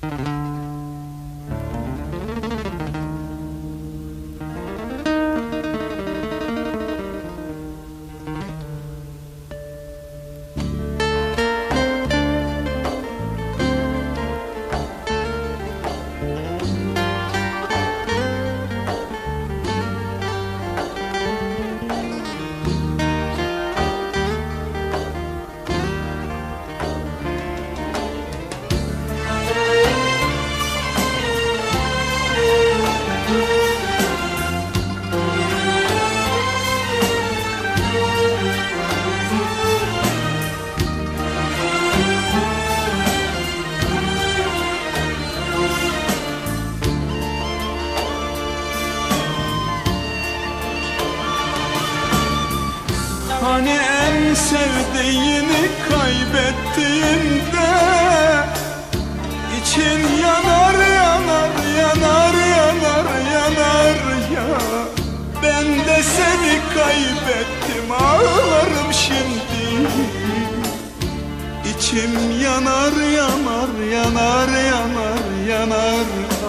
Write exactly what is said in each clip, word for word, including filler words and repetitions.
Hani en sevdiğini kaybettiğinde için yanar yanar yanar yanar yanar ya. Ben de seni kaybettim, ağlarım şimdi. İçim yanar yanar yanar yanar yanar.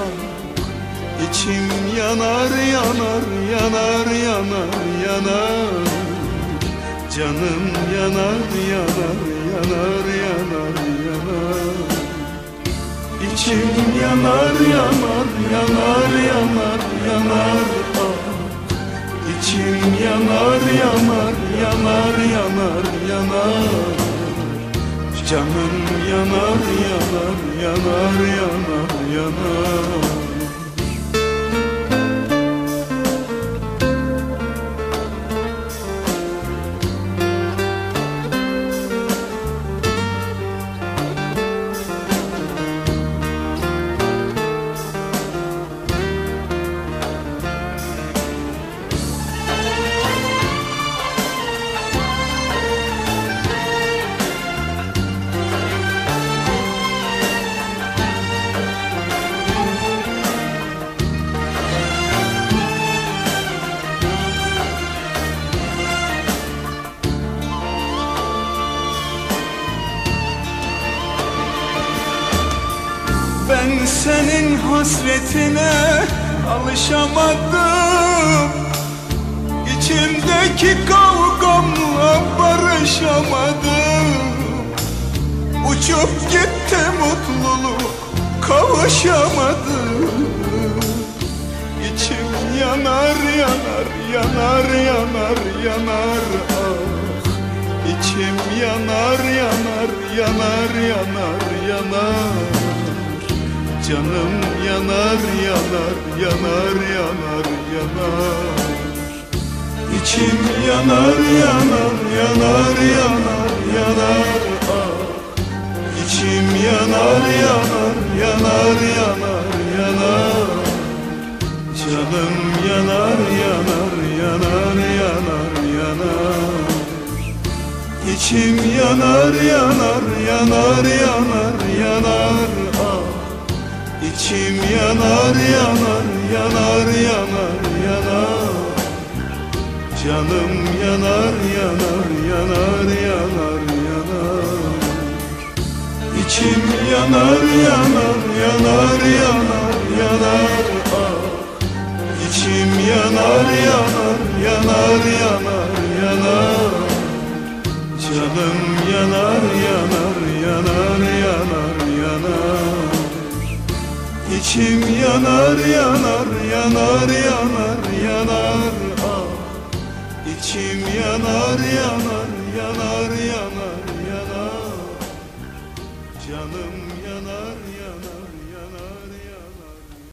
İçim yanar yanar yanar yanar yanar. Canım yanar yanar yanar yanar yanar. İçim yanar yanar yanar yanar yanar. İçim yanar yanar yanar yanar yanar. Canım yanar yanar yanar yanar yanar. Ben senin hasretine alışamadım. İçimdeki kavgamla barışamadım. Uçup gitti mutluluk, kavuşamadım. İçim yanar yanar yanar yanar yanar ah. İçim yanar yanar yanar yanar yanar. Canım yanar yanar yanar yanar yanar. İçim yanar yanar yanar yanar yanar ah. İçim yanar yanar yanar yanar yanar. Canım yanar yanar yanar yanar yanar. İçim yanar yanar yanar yanar yanar ah. İçim yanar yanar yanar yanar yanar. Canım yanar yanar yanar yanar yanar. İçim yanar yanar yanar yanar yanar ah. İçim yanar yanar yanar yanar yanar. Canım yanar yanar yanar yanar yanar. İçim yanar yanar yanar yanar yanar ah. İçim yanar yanar yanar yanar yanar. Canım yanar yanar yanar.